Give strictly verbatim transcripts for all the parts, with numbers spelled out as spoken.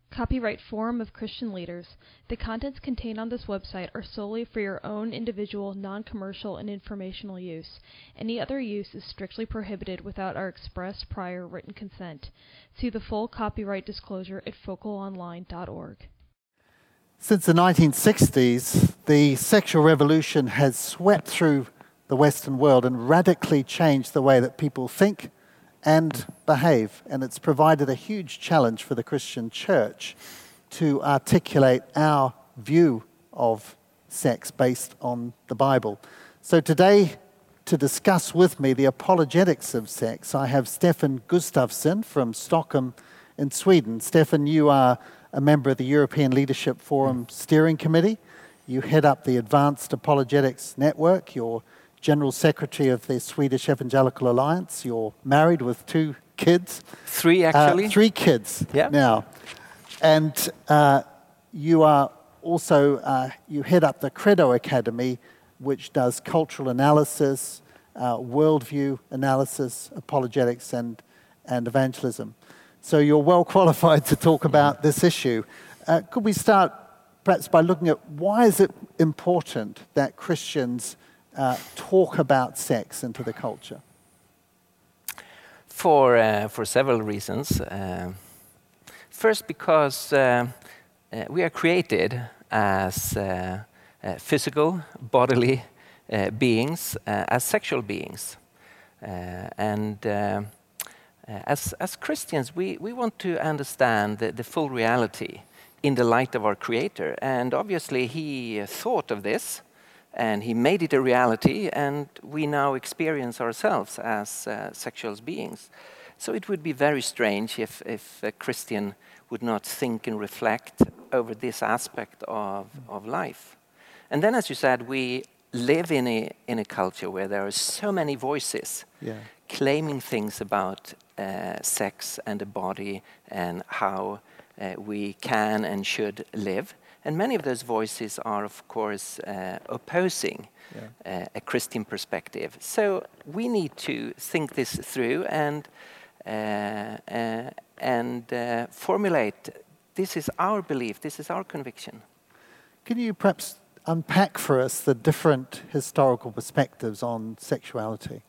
Copyright Forum of Christian Leaders. The contents contained on this website are solely for your own individual, non-commercial, and informational use. Any other use is strictly prohibited without our express prior written consent. See the full copyright disclosure at focal online dot org. Since the nineteen sixties, the sexual revolution has swept through the Western world and radically changed the way that people think and behave. And it's provided a huge challenge for the Christian church to articulate our view of sex based on the Bible. So today, to discuss with me the apologetics of sex, I have Stefan Gustafsson from Stockholm in Sweden. Stefan, you are a member of the European Leadership Forum Steering Committee. You head up the Advanced Apologetics Network. You're General Secretary of the Swedish Evangelical Alliance. You're married with two kids. Three, actually. Uh, three kids yeah. now. And uh, you are also, uh, you head up the Credo Academy, which does cultural analysis, uh, worldview analysis, apologetics, and, and evangelism. So you're well qualified to talk about this issue. Uh, could we start perhaps by looking at why is it important that Christians uh, talk about sex into the culture? For, uh, for several reasons. Uh, first, because uh, uh, we are created as uh, uh, physical, bodily uh, beings, uh, as sexual beings. Uh, and uh, as, as Christians, we, we want to understand the, the full reality in the light of our Creator. And obviously, He thought of this, and He made it a reality, and we now experience ourselves as uh, sexual beings. So it would be very strange if, if a Christian would not think and reflect over this aspect of, of life. And then, as you said, we live in a, in a culture where there are so many voices yeah. claiming things about uh, sex and the body and how uh, we can and should live. And many of those voices are, of course, uh, opposing yeah. uh, a Christian perspective. So we need to think this through and uh, uh, and uh, formulate. This is our belief. This is our conviction. Can you perhaps unpack for us the different historical perspectives on sexuality?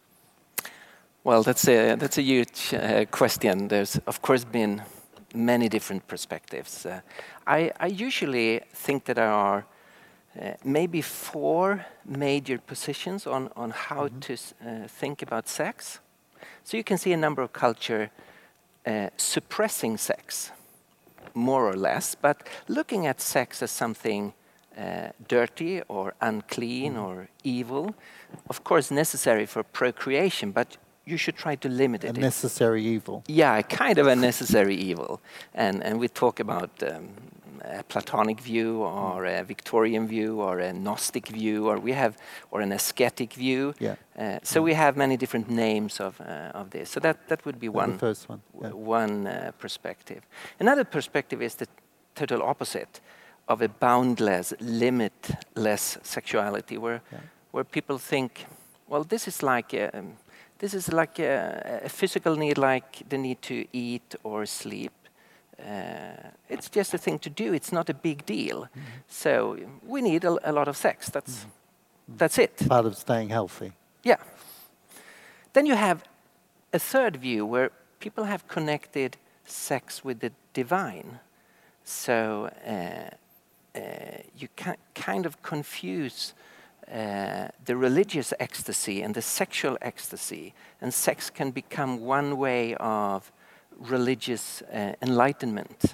Well, that's a that's a huge uh, question. There's, of course, been many different perspectives. Uh, I, I usually think that there are uh, maybe four major positions on, on how mm-hmm. to uh, think about sex. So you can see a number of culture uh, suppressing sex, more or less, but looking at sex as something uh, dirty or unclean mm-hmm. or evil, of course necessary for procreation, but you should try to limit it. A necessary evil. Yeah, kind of a necessary evil. And and we talk about um, a Platonic view or a Victorian view or a Gnostic view, or we have or an ascetic view. Yeah. Uh, so yeah. we have many different names of uh, of this. So that that would be one the first one. Yeah. one uh, perspective. Another perspective is the total opposite of a boundless, limitless sexuality, where yeah. where people think, well, this is like a, um, This is like a, a physical need, like the need to eat or sleep. Uh, it's just a thing to do. It's not a big deal. Mm-hmm. So we need a, a lot of sex. That's mm-hmm. that's it. Part of staying healthy. Yeah. Then you have a third view where people have connected sex with the divine. So uh, uh, you can kind of confuse Uh, the religious ecstasy and the sexual ecstasy, and sex can become one way of religious uh, enlightenment.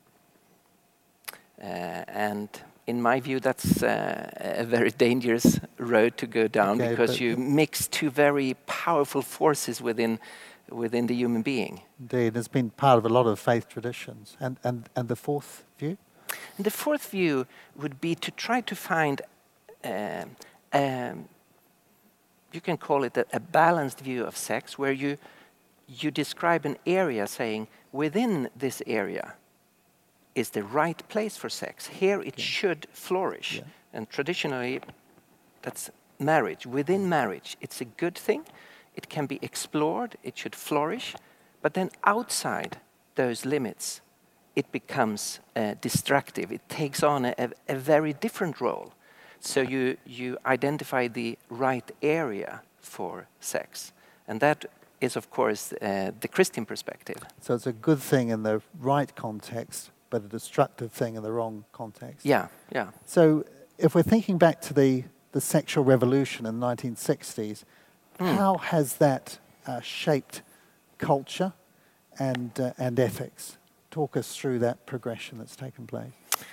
Uh, and in my view, that's uh, a very dangerous road to go down, okay, because you mix two very powerful forces within within the human being. Indeed, it's been part of a lot of faith traditions. And and and the fourth view? And the fourth view would be to try to find Um, um, you can call it a, a balanced view of sex, where you you describe an area saying within this area is the right place for sex. Here it yeah. should flourish. Yeah. And traditionally, that's marriage. Within marriage, it's a good thing. It can be explored. It should flourish. But then outside those limits, it becomes uh, destructive. It takes on a, a, a very different role. So you, you identify the right area for sex. And that is, of course, uh, the Christian perspective. So it's a good thing in the right context, but a destructive thing in the wrong context. Yeah, yeah. So if we're thinking back to the, the sexual revolution in the nineteen sixties, mm. how has that uh, shaped culture and, uh, and ethics? Talk us through that progression that's taken place.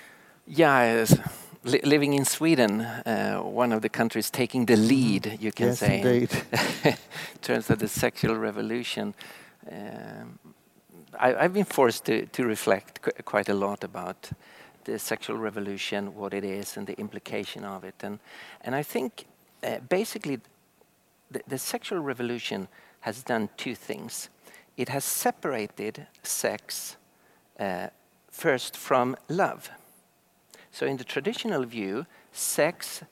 Yeah, li living in Sweden, uh, one of the countries taking the lead, you can yes, say, indeed. in terms of the sexual revolution. Um, I, I've been forced to, to reflect qu quite a lot about the sexual revolution, what it is, and the implication of it. And, and I think uh, basically the, the sexual revolution has done two things. It has separated sex uh, first from love. So in the traditional view, sex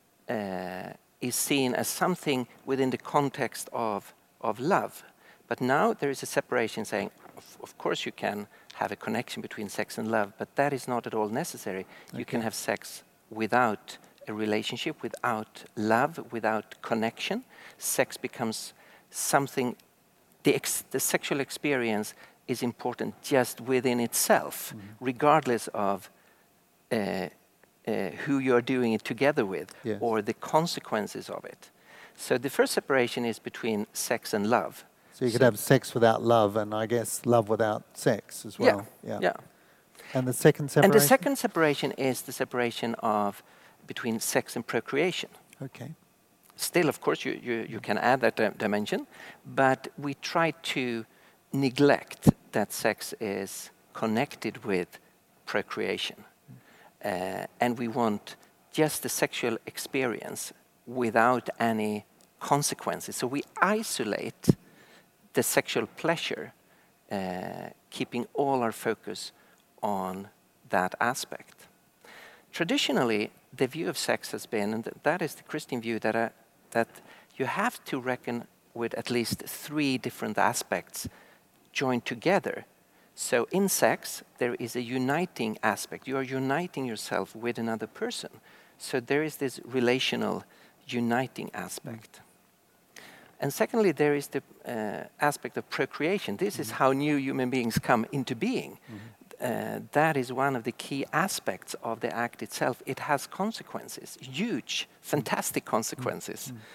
uh, is seen as something within the context of, of love. But now there is a separation saying, of, of course you can have a connection between sex and love, but that is not at all necessary. Okay. You can have sex without a relationship, without love, without connection. Sex becomes something, the, ex, the sexual experience is important just within itself, mm-hmm. regardless of Uh, uh, who you're doing it together with, yes. or the consequences of it. So the first separation is between sex and love. So you could so have sex without love, and I guess love without sex as well. Yeah, yeah. yeah. And the second separation? And the second separation is the separation of between sex and procreation. Okay. Still, of course, you, you, you can add that uh, dimension, but we try to neglect that sex is connected with procreation. Uh, and we want just the sexual experience without any consequences. So we isolate the sexual pleasure, uh, keeping all our focus on that aspect. Traditionally, the view of sex has been, and th that is the Christian view, that, uh, that you have to reckon with at least three different aspects joined together. So in sex, there is a uniting aspect. You are uniting yourself with another person. So there is this relational uniting aspect. Mm. And secondly, there is the uh, aspect of procreation. This mm. is how new human beings come into being. Mm. Uh, that is one of the key aspects of the act itself. It has consequences, huge, fantastic consequences. Mm.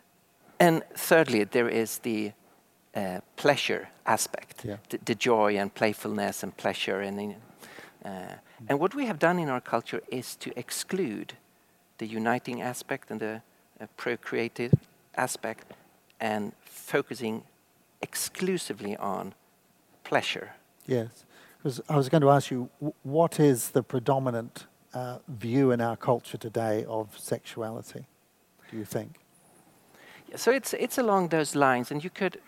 And thirdly, there is the Uh, pleasure aspect, yeah. the, the joy and playfulness and pleasure. And, uh, mm. and what we have done in our culture is to exclude the uniting aspect and the uh, procreative aspect and focusing exclusively on pleasure. Yes, because I was going to ask you, w what is the predominant uh, view in our culture today of sexuality, do you think? Yeah, so it's, it's along those lines, and you could...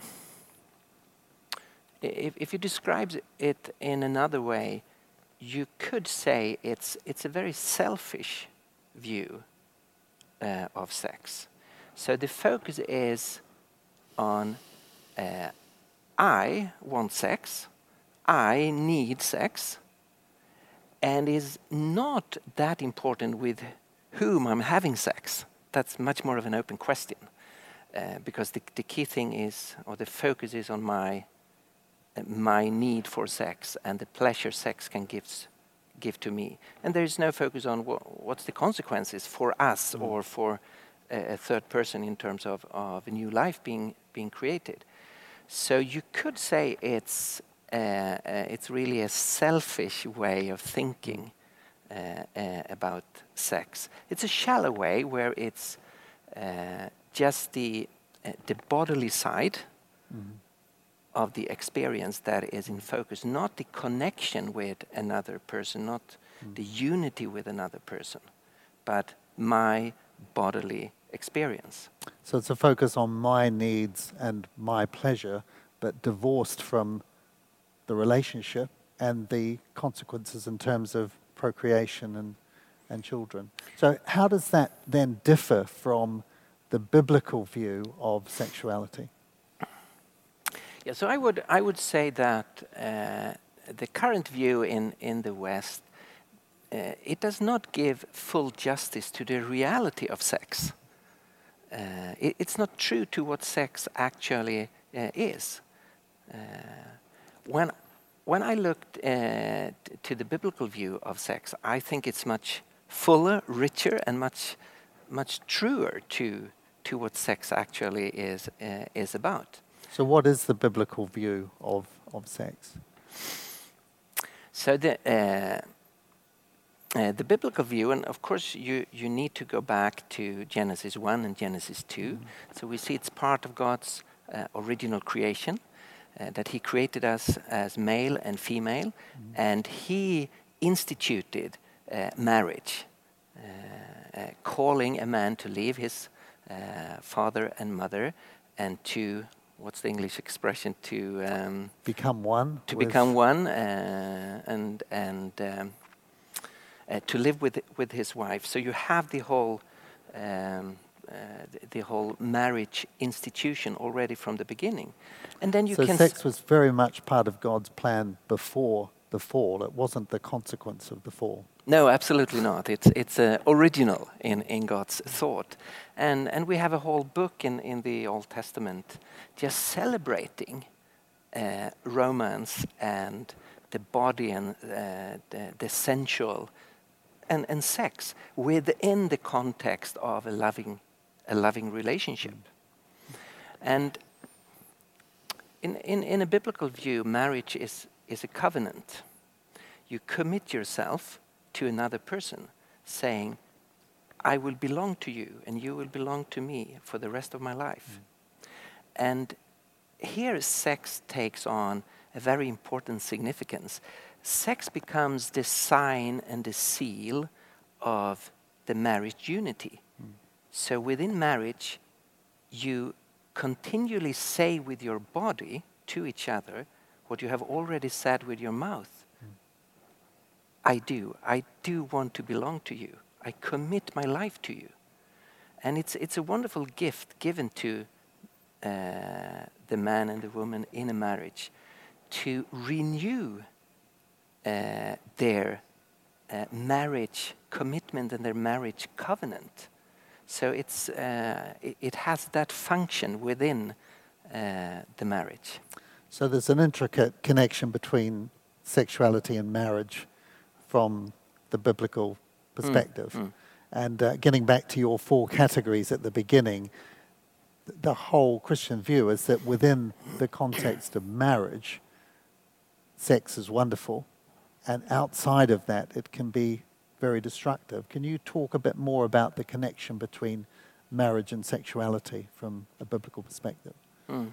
If, if you describe it in another way, you could say it's, it's a very selfish view uh, of sex. So the focus is on uh, I want sex, I need sex, and is not that important with whom I'm having sex. That's much more of an open question, uh, because the, the key thing is, or the focus is on my my need for sex and the pleasure sex can give, give to me. And there is no focus on wh what's the consequences for us mm. or for a, a third person in terms of, of a new life being, being created. So you could say it's, uh, uh, it's really a selfish way of thinking uh, uh, about sex. It's a shallow way where it's uh, just the, uh, the bodily side mm. of the experience that is in focus, not the connection with another person, not mm. the unity with another person, but my bodily experience. So it's a focus on my needs and my pleasure, but divorced from the relationship and the consequences in terms of procreation and, and children. So how does that then differ from the biblical view of sexuality? Yeah, so I would I would say that uh, the current view in, in the West, uh, it does not give full justice to the reality of sex. Uh, it, it's not true to what sex actually uh, is. Uh, when, when I looked uh, t- to the biblical view of sex, I think it's much fuller, richer, and much, much truer to, to what sex actually is, uh, is about. So what is the biblical view of, of sex? So the uh, uh, the biblical view, and of course you, you need to go back to Genesis one and Genesis two. Mm. So we see it's part of God's uh, original creation, uh, that He created us as male and female, mm. and He instituted uh, marriage, uh, uh, calling a man to leave his uh, father and mother and to, what's the English expression, to um, become one, to become one, uh, and and um, uh, to live with with his wife. So you have the whole um, uh, the, the whole marriage institution already from the beginning, and then you so can. So sex was very much part of God's plan before the fall. It wasn't the consequence of the fall. No, absolutely not. It's it's uh, original in, in God's thought, and and we have a whole book in, in the Old Testament just celebrating uh, romance and the body and uh, the, the sensual and, and sex within the context of a loving a loving relationship. And in in, in a biblical view, marriage is is a covenant. You commit yourself to another person, saying, I will belong to you and you will belong to me for the rest of my life. Mm. And here sex takes on a very important significance. Sex becomes the sign and the seal of the marriage unity. Mm. So within marriage, you continually say with your body to each other what you have already said with your mouth. I do. I do want to belong to you. I commit my life to you. And it's it's a wonderful gift given to uh, the man and the woman in a marriage to renew uh, their uh, marriage commitment and their marriage covenant. So it's uh, it, it has that function within uh, the marriage. So there's an intricate connection between sexuality and marriage from the biblical perspective. Mm, mm. And uh, getting back to your four categories at the beginning, th- the whole Christian view is that within the context of marriage, sex is wonderful, and outside of that, it can be very destructive. Can you talk a bit more about the connection between marriage and sexuality from a biblical perspective? Mm.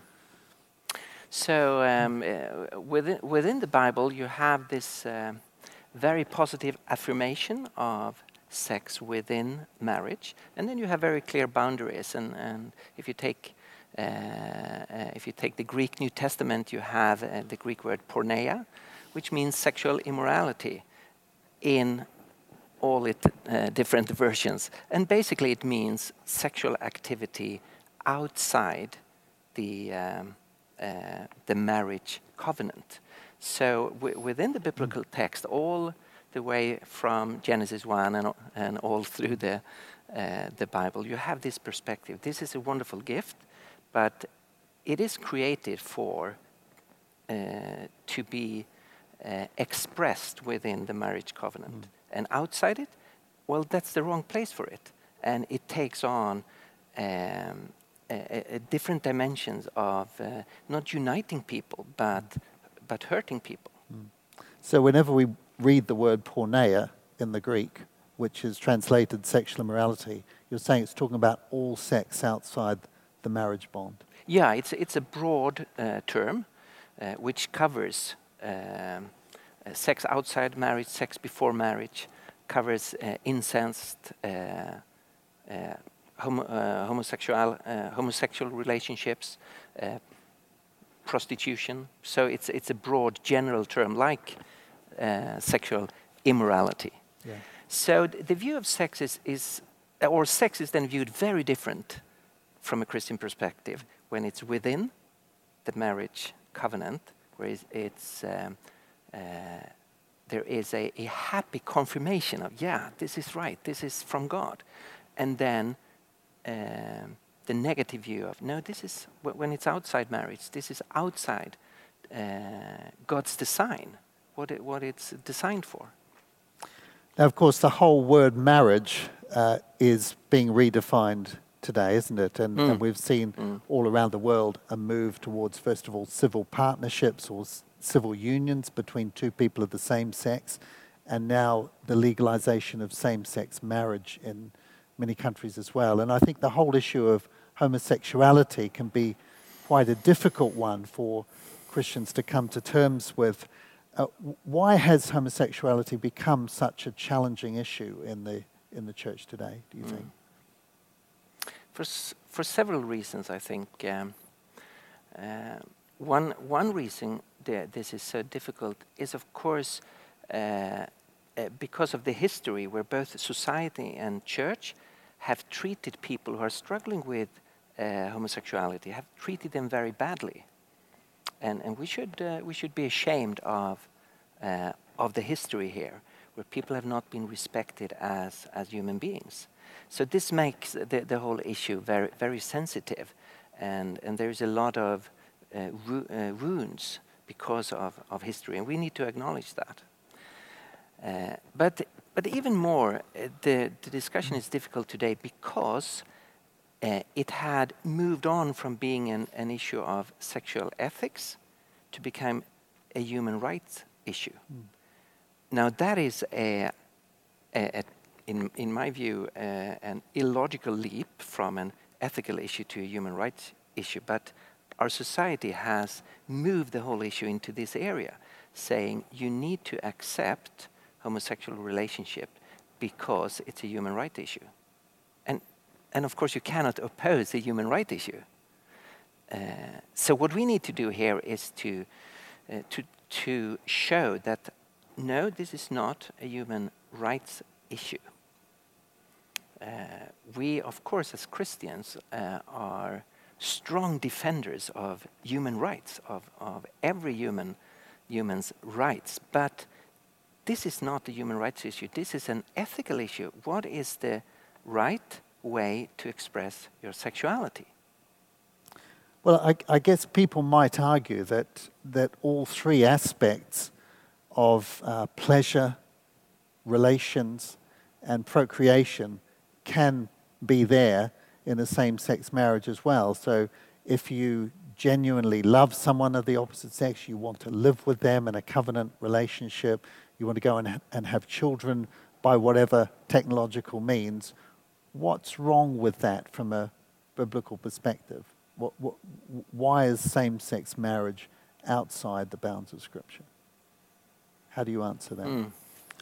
So um, uh, within, within the Bible, you have this uh, very positive affirmation of sex within marriage, and then you have very clear boundaries. And, and if you take uh, uh, if you take the Greek New Testament, you have uh, the Greek word porneia, which means sexual immorality, in all its uh, different versions, and basically it means sexual activity outside the um, uh, the marriage covenant. So w- within the biblical text, all the way from Genesis one and, and all through the uh, the Bible, you have this perspective. This is a wonderful gift, but it is created for uh, to be uh, expressed within the marriage covenant. Mm. And outside it, well, that's the wrong place for it. And it takes on um, a, a different dimensions of uh, not uniting people, but but hurting people. Mm. So whenever we read the word porneia in the Greek, which is translated sexual immorality, you're saying it's talking about all sex outside the marriage bond. Yeah, it's it's a broad uh, term uh, which covers um, uh, sex outside marriage, sex before marriage, covers uh, incest, uh, uh, homo, uh, homosexual uh, homosexual relationships, uh, prostitution. So it's it's a broad general term like uh, sexual immorality. Yeah. So th- the view of sex is, is or sex is then viewed very different from a Christian perspective when it's within the marriage covenant, where it's, it's um, uh, there is a, a happy confirmation of, yeah, this is right, this is from God. And then um, the negative view of, no, this is, when it's outside marriage, this is outside uh, God's design, what, it, what it's designed for. Now, of course, the whole word marriage uh, is being redefined today, isn't it? And, Mm. and we've seen Mm. all around the world a move towards, first of all, civil partnerships or s- civil unions between two people of the same sex, and now the legalization of same-sex marriage in many countries as well. And I think the whole issue of homosexuality can be quite a difficult one for Christians to come to terms with. Uh, why has homosexuality become such a challenging issue in the in the church today, do you Mm. think? For, s- for several reasons, I think. Um, uh, one, one reason that this is so difficult is, of course, uh, uh, because of the history where both society and church have treated people who are struggling with uh, homosexuality, have treated them very badly. And, and we, should, uh, we should be ashamed of, uh, of the history here, where people have not been respected as, as human beings. So this makes the, the whole issue very, very sensitive, and, and there's a lot of uh, ru uh, wounds because of, of history, and we need to acknowledge that. Uh, but, but even more, uh, the, the discussion is difficult today because uh, it had moved on from being an, an issue of sexual ethics to become a human rights issue. Mm. Now that is a, a, a in, in my view, uh, an illogical leap from an ethical issue to a human rights issue. But our society has moved the whole issue into this area, saying you need to accept homosexual relationship because it's a human rights issue. And, and of course, you cannot oppose a human rights issue. Uh, so what we need to do here is to, uh, to, to show that, no, this is not a human rights issue. Uh, we, of course, as Christians, uh, are strong defenders of human rights, of, of every human human's rights. But this is not a human rights issue. This is an ethical issue. What is the right way to express your sexuality? Well, I, I guess people might argue that, that all three aspects of uh, pleasure, relations, and procreation can be there in a same-sex marriage as well. So if you genuinely love someone of the opposite sex, you want to live with them in a covenant relationship, you want to go and, ha and have children by whatever technological means, what's wrong with that from a biblical perspective? What, what, why is same-sex marriage outside the bounds of Scripture? How do you answer that? Mm.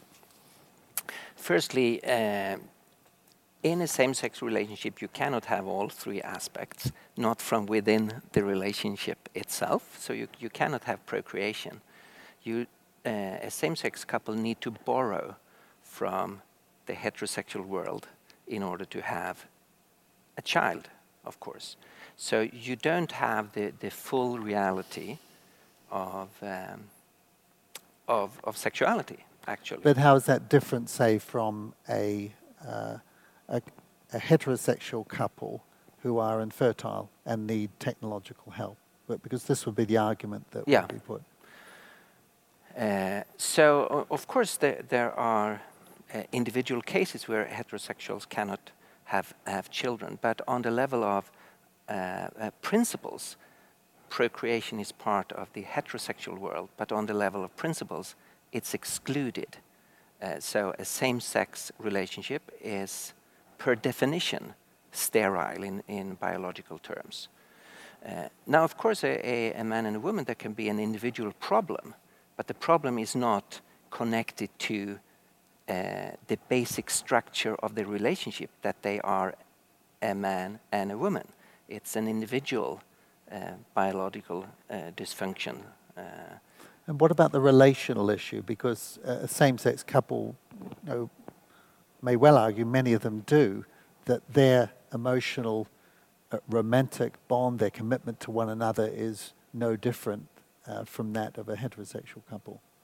Firstly, uh, in a same-sex relationship, you cannot have all three aspects, not from within the relationship itself. So you, you cannot have procreation. You, uh, a same-sex couple need to borrow from the heterosexual world in order to have a child, of course. So you don't have the, the full reality of, um, of, of sexuality, actually. But how is that different, say, from a... Uh, A, a heterosexual couple who are infertile and need technological help? But because this would be the argument that yeah. would be put. Uh, so, of course, there, there are uh, individual cases where heterosexuals cannot have, have children, but on the level of uh, uh, principles, procreation is part of the heterosexual world, but on the level of principles, it's excluded. Uh, so a same-sex relationship is, per definition, sterile in, in biological terms. Uh, now, of course, a, a, a man and a woman, there can be an individual problem, but the problem is not connected to uh, the basic structure of the relationship, that they are a man and a woman. It's an individual uh, biological uh, dysfunction. Uh, And what about the relational issue? Because a same-sex couple, you know, may well argue, many of them do, that their emotional, uh, romantic bond, their commitment to one another is no different uh, from that of a heterosexual couple.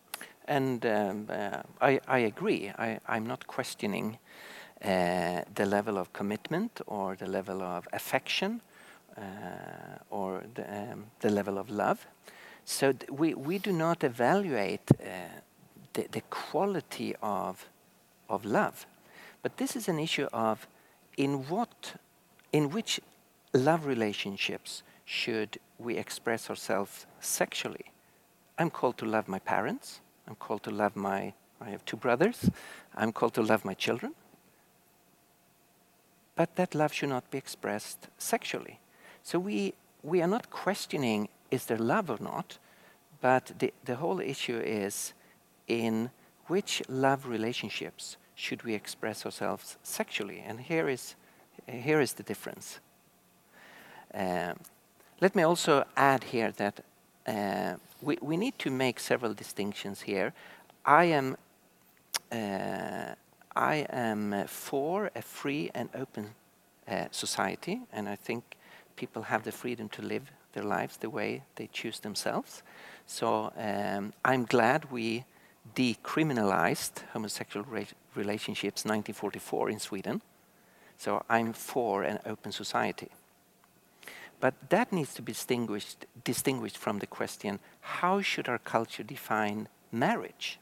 and um, uh, I, I agree. I, I'm not questioning uh, the level of commitment or the level of affection uh, or the, um, the level of love. So th- we, we do not evaluate uh, the, the quality of, of love. But this is an issue of in what, in which love relationships should we express ourselves sexually. I'm called to love my parents. I'm called to love my, I have two brothers. I'm called to love my children. But that love should not be expressed sexually. So we, we are not questioning is there love or not, but the, the whole issue is in which love relationships should we express ourselves sexually. And here is, here is the difference. Um, let me also add here that uh, we, we need to make several distinctions here. I am, uh, I am uh, for a free and open uh, society, and I think people have the freedom to live their lives the way they choose themselves. So um, I'm glad we decriminalized homosexual re relationships nineteen forty-four in Sweden. So I'm for an open society. But that needs to be distinguished, distinguished from the question, how should our culture define marriage?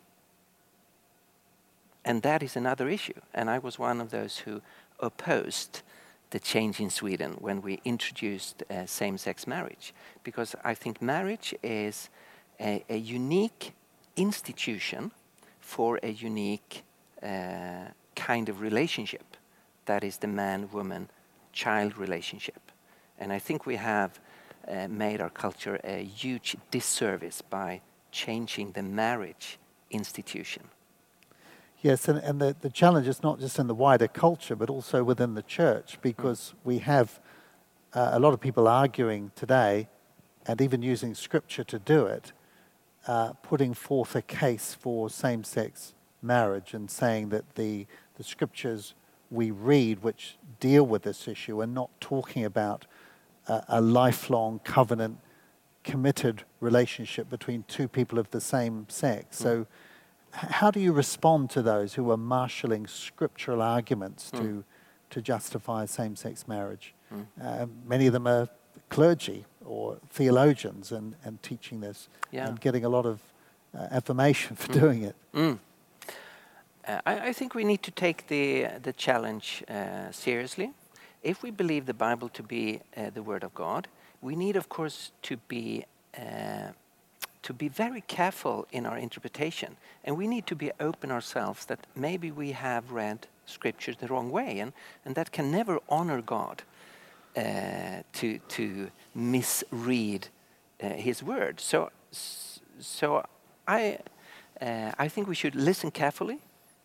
And that is another issue. And I was one of those who opposed the change in Sweden when we introduced uh, same-sex marriage. Because I think marriage is a, a unique institution for a unique uh, kind of relationship. That is the man-woman-child relationship. And I think we have uh, made our culture a huge disservice by changing the marriage institution. Yes, and, and the, the challenge is not just in the wider culture, but also within the church, because mm. we have uh, a lot of people arguing today, and even using scripture to do it, uh, putting forth a case for same-sex marriage and saying that the, the scriptures we read which deal with this issue are not talking about uh, a lifelong covenant, committed relationship between two people of the same sex. Mm. So how do you respond to those who are marshalling scriptural arguments mm. to to justify same-sex marriage? Mm. Uh, many of them are clergy or theologians and, and teaching this yeah. and getting a lot of uh, affirmation for mm. doing it. Mm. Uh, I, I think we need to take the, the challenge uh, seriously. If we believe the Bible to be uh, the Word of God, we need, of course, to be uh, to be very careful in our interpretation, and we need to be open ourselves that maybe we have read Scripture the wrong way, and, and that can never honor God uh, to to misread uh, His Word. So, so I uh, I think we should listen carefully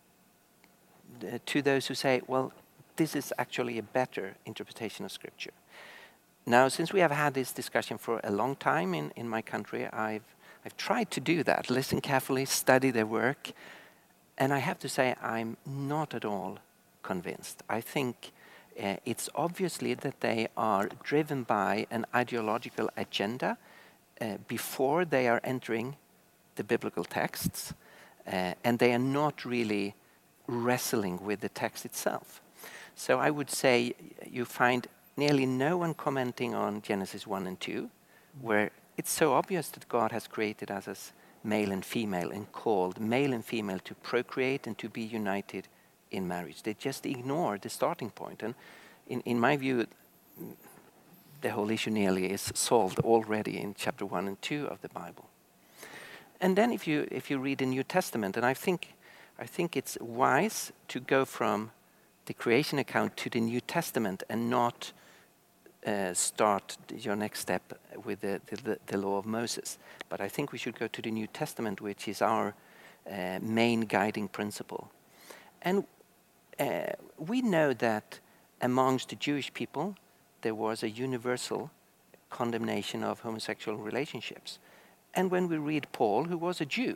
uh, to those who say, well, this is actually a better interpretation of Scripture. Now, since we have had this discussion for a long time in, in my country, I've I've tried to do that, listen carefully, study their work, and I have to say I'm not at all convinced. I think uh, it's obviously that they are driven by an ideological agenda uh, before they are entering the biblical texts, uh, and they are not really wrestling with the text itself. So I would say you find nearly no one commenting on Genesis one and two, where it's so obvious that God has created us as male and female and called male and female to procreate and to be united in marriage. They just ignore the starting point. And in, in my view, the whole issue nearly is solved already in chapter one and two of the Bible. And then if you if you read the New Testament, and I think I think it's wise to go from the creation account to the New Testament and not Uh, start your next step with the, the, the law of Moses. But I think we should go to the New Testament, which is our uh, main guiding principle. And uh, we know that amongst the Jewish people, there was a universal condemnation of homosexual relationships. And when we read Paul, who was a Jew,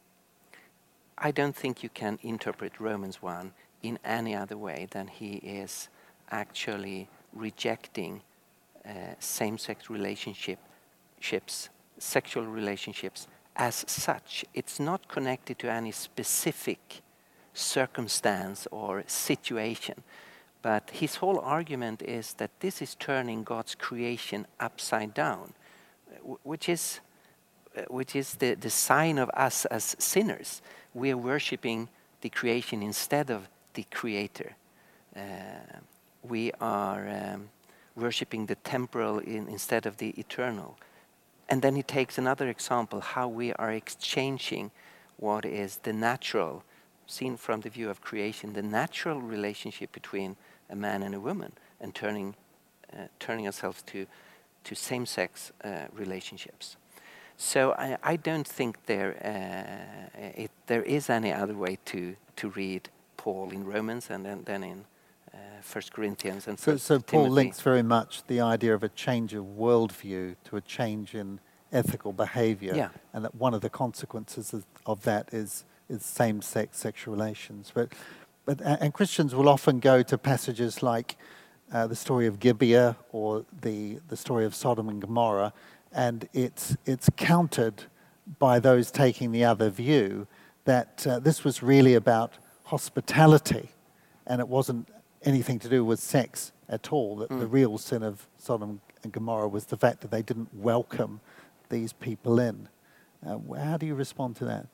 I don't think you can interpret Romans one in any other way than he is actually rejecting uh, same-sex relationships, sexual relationships as such. It's not connected to any specific circumstance or situation. But his whole argument is that this is turning God's creation upside down, w- which is uh, which is the, the sign of us as sinners. We are worshipping the creation instead of the Creator. Uh, we are um, worshipping the temporal in, instead of the eternal. And then he takes another example, how we are exchanging what is the natural, seen from the view of creation, the natural relationship between a man and a woman, and turning uh, turning ourselves to to same-sex uh, relationships. So I, I don't think there uh, it, there is any other way to to read Paul in Romans and then, then in uh, First Corinthians and So, First so Paul Timothy. links very much the idea of a change of worldview to a change in ethical behavior, Yeah. and that one of the consequences of, of that is is same-sex sexual relations. But but a- and Christians will often go to passages like uh, the story of Gibeah or the the story of Sodom and Gomorrah, and it's it's countered by those taking the other view that uh, this was really about hospitality, and it wasn't anything to do with sex at all. That Mm. the real sin of Sodom and Gomorrah was the fact that they didn't welcome these people in. Uh, wh- how do you respond to that?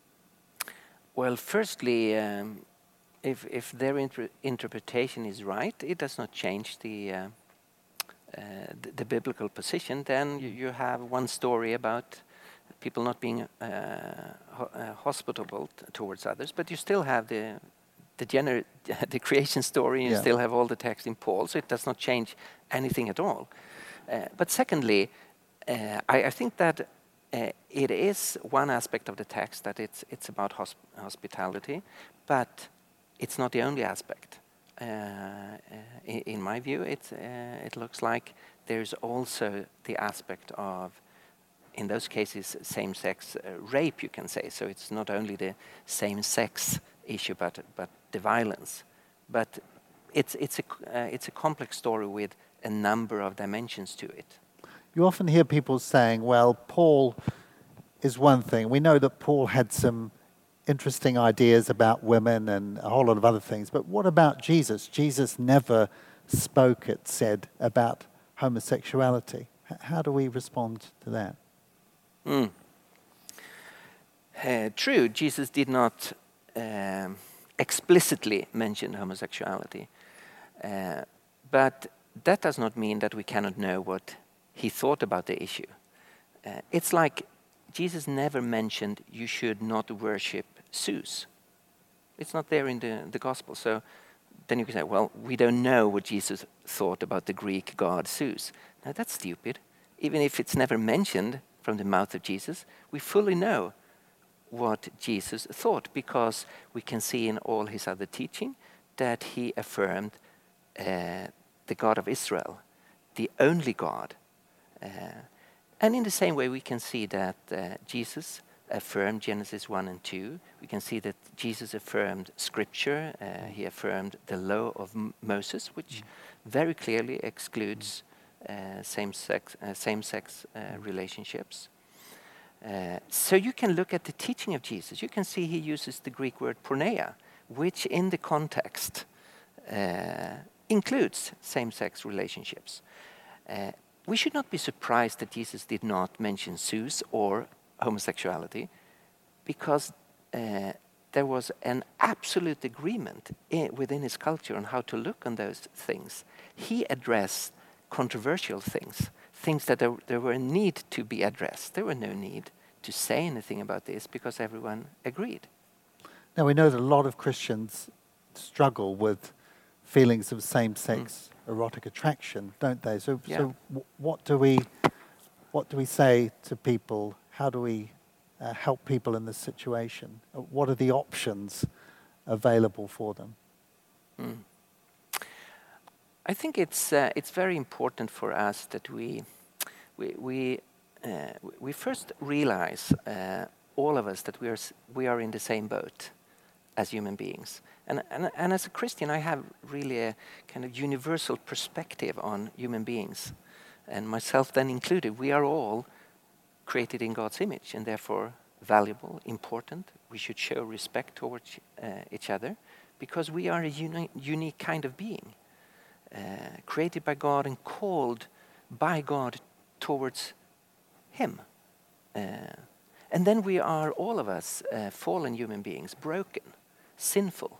Well, firstly, um, if if their inter- interpretation is right, it does not change the uh, uh, the, the biblical position. Then you, you have one story about people not being uh, ho- uh, hospitable t- towards others, but you still have the the gener- the creation story, and you Yeah. still have all the text in Paul, so it does not change anything at all. Uh, but secondly, uh, I, I think that uh, it is one aspect of the text that it's it's about hosp- hospitality, but it's not the only aspect. Uh, uh, in, in my view, it's uh, it looks like there's also the aspect of, in those cases, same-sex uh, rape, you can say. So it's not only the same-sex issue, but but the violence. But it's it's a c- uh, it's a complex story with a number of dimensions to it. You often hear people saying, well, Paul is one thing. We know that Paul had some interesting ideas about women and a whole lot of other things, but what about Jesus? Jesus never spoke, it said, about homosexuality. H- how do we respond to that? Mm. Uh, true, Jesus did not um, explicitly mention homosexuality, uh, but that does not mean that we cannot know what he thought about the issue. Uh, it's like Jesus never mentioned you should not worship Zeus. It's not there in the, the gospel. So then you can say, well, we don't know what Jesus thought about the Greek god Zeus. Now that's stupid. Even if it's never mentioned from the mouth of Jesus, we fully know what Jesus thought, because we can see in all his other teaching that he affirmed uh, the God of Israel, the only God. Uh, and in the same way, we can see that uh, Jesus affirmed Genesis one and two. We can see that Jesus affirmed Scripture. Uh, he affirmed the law of M- Moses, which very clearly excludes uh, same-sex, uh, same-sex uh, relationships. Uh, so you can look at the teaching of Jesus. You can see he uses the Greek word porneia, which in the context uh, includes same-sex relationships. Uh, we should not be surprised that Jesus did not mention Zeus or homosexuality, because uh, there was an absolute agreement i- within his culture on how to look on those things. He addressed controversial things, things that there, there were a need to be addressed. There were no need to say anything about this because everyone agreed. Now, we know that a lot of Christians struggle with feelings of same-sex erotic attraction, don't they? So, Yeah. so w- what do we, what do we say to people? How do we uh, help people in this situation? Uh, What are the options available for them? Mm. I think it's uh, it's very important for us that we we we uh, we first realize, uh, all of us, that we are s- we are in the same boat as human beings. And, and and as a Christian, I have really a kind of universal perspective on human beings, and myself then included. We are all created in God's image and therefore valuable, important. We should show respect towards uh, each other because we are a uni- unique kind of being, uh, created by God and called by God towards Him. Uh, and then we are, all of us, uh, fallen human beings, broken, sinful.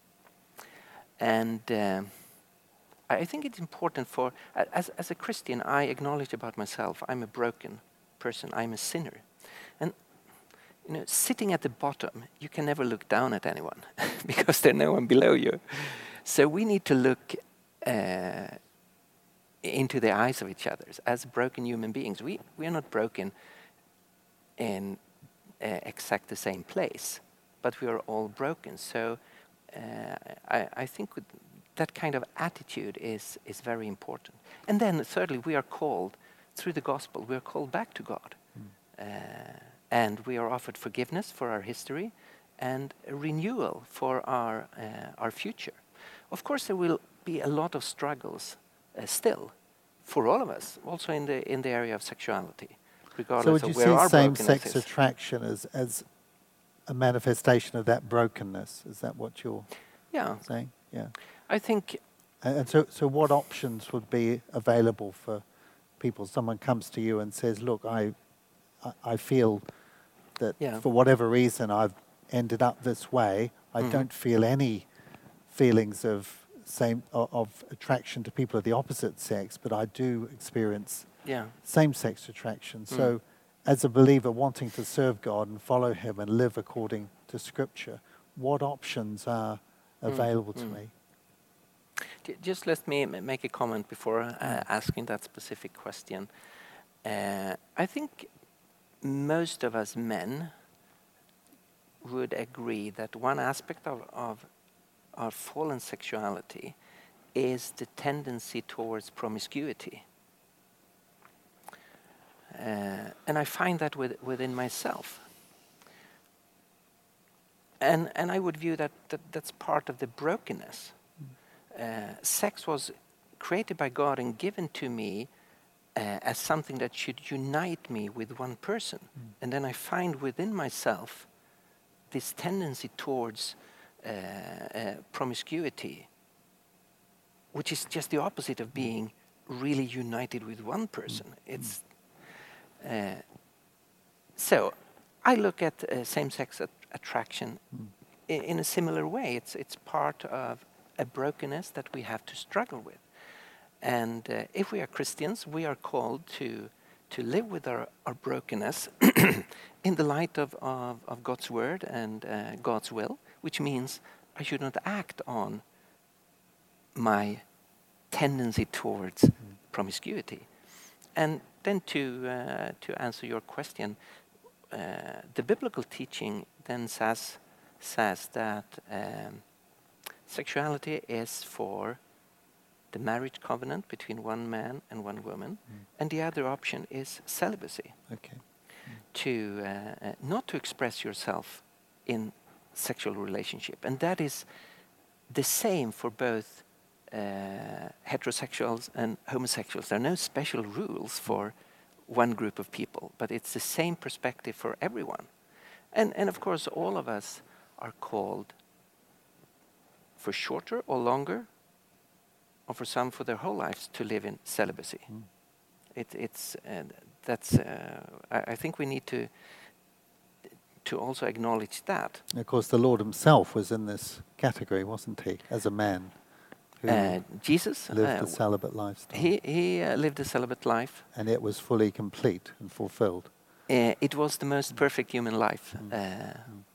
And um, I think it's important for, as, as a Christian, I acknowledge about myself, I'm a broken person, I'm a sinner. And you know, sitting at the bottom, you can never look down at anyone because there's no one below you. So we need to look uh, into the eyes of each other as broken human beings. We, we are not broken in uh, exact the same place, but we are all broken. So uh, I, I think with that kind of attitude is, is very important. And then thirdly, we are called, through the gospel, we are called back to God. Mm. Uh, and we are offered forgiveness for our history and a renewal for our, uh, our future. Of course, there will be a lot of struggles uh, still for all of us, also in the, in the area of sexuality, regardless so would of you where our see brokenness same-sex is. attraction as, as a manifestation of that brokenness? Is that what you're yeah. saying? Yeah. I think... And, and so, so what options would be available for people? Someone comes to you and says, look, I, I, I feel that yeah. for whatever reason I've ended up this way. I mm-hmm. don't feel any feelings of same of, of attraction to people of the opposite sex, but I do experience yeah. same-sex attraction. Mm. So as a believer wanting to serve God and follow Him and live according to Scripture, what options are available mm. to mm. me? Just let me make a comment before uh, asking that specific question. Uh, I think most of us men would agree that one aspect of, of our fallen sexuality is the tendency towards promiscuity. Uh, and I find that with, within myself. And, and I would view that, that that's part of the brokenness. Uh, sex was created by God and given to me uh, as something that should unite me with one person. Mm. And then I find within myself this tendency towards uh, uh, promiscuity, which is just the opposite of being really united with one person. Mm. It's uh, so I look at uh, same-sex at- attraction mm. in, in a similar way. It's it's part of a brokenness that we have to struggle with. And uh, if we are Christians, we are called to to live with our, our brokenness in the light of, of, of God's word and uh, God's will, which means I should not act on my tendency towards mm. promiscuity. And then to uh, to answer your question, uh, the biblical teaching then says says that um, sexuality is for the marriage covenant between one man and one woman, mm. and the other option is celibacy. Okay. Mm. To uh, uh, not to express yourself in sexual relationship, and that is the same for both uh, heterosexuals and homosexuals. There are no special rules for one group of people, but it's the same perspective for everyone. And and of course, all of us are called for shorter or longer, or for some for their whole lives, to live in celibacy. Mm. It, it's uh, that's. Uh, I, I think we need to to also acknowledge that. And of course, the Lord Himself was in this category, wasn't He, as a man? Who uh, Jesus lived uh, a celibate lifestyle. He he uh, lived a celibate life, and it was fully complete and fulfilled. Uh, it was the most perfect human life. Mm. Uh, mm.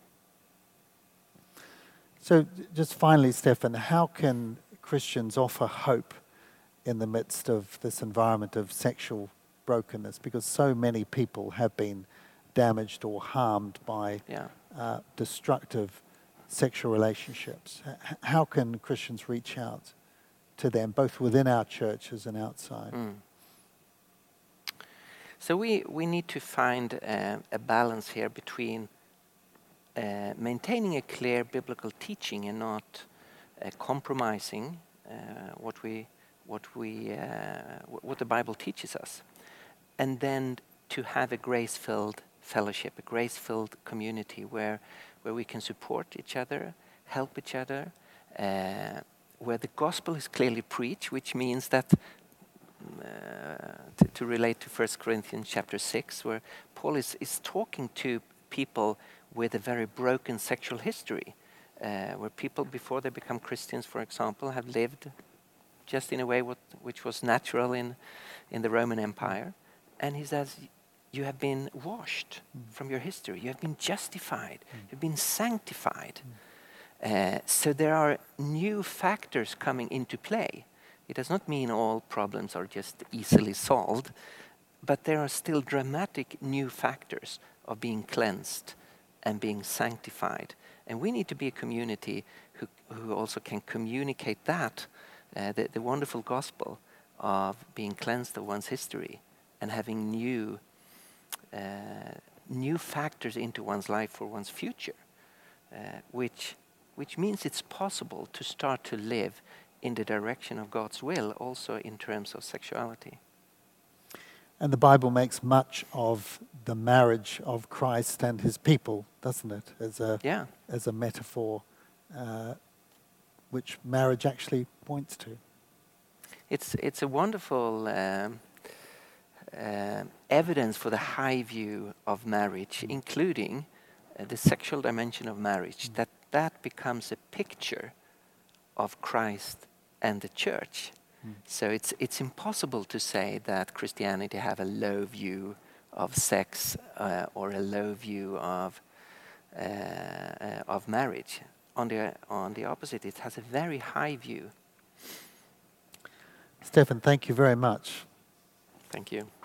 So, just finally, Stefan, how can Christians offer hope in the midst of this environment of sexual brokenness? Because so many people have been damaged or harmed by yeah. uh, destructive sexual relationships. H- how can Christians reach out to them, both within our churches and outside? Mm. So we, we need to find uh, a balance here between uh, maintaining a clear biblical teaching and not uh, compromising uh, what we what we uh, w- what the Bible teaches us, and then to have a grace-filled fellowship, a grace-filled community where, where we can support each other, help each other, uh, where the gospel is clearly preached, which means that, uh, to, to relate to First Corinthians chapter six, where Paul is, is talking to people with a very broken sexual history, uh, where people before they become Christians, for example, have lived just in a way what, which was natural in, in the Roman Empire. And he says, you have been washed mm. from your history. You have been justified. Mm. You've been sanctified. Mm. Uh, so there are new factors coming into play. It does not mean all problems are just easily solved, but there are still dramatic new factors of being cleansed and being sanctified. And we need to be a community who, who also can communicate that, uh, the, the wonderful gospel of being cleansed of one's history and having new Uh, new factors into one's life for one's future, uh, which which means it's possible to start to live in the direction of God's will, also in terms of sexuality. And the Bible makes much of the marriage of Christ and his people, doesn't it? As a yeah. as a metaphor, uh, which marriage actually points to. It's it's a wonderful Um, Uh, evidence for the high view of marriage, mm. including uh, the sexual dimension of marriage, mm. that that becomes a picture of Christ and the church. Mm. So it's it's impossible to say that Christianity have a low view of sex uh, or a low view of uh, uh, of marriage. On the on the opposite, it has a very high view. Stefan, thank you very much. Thank you.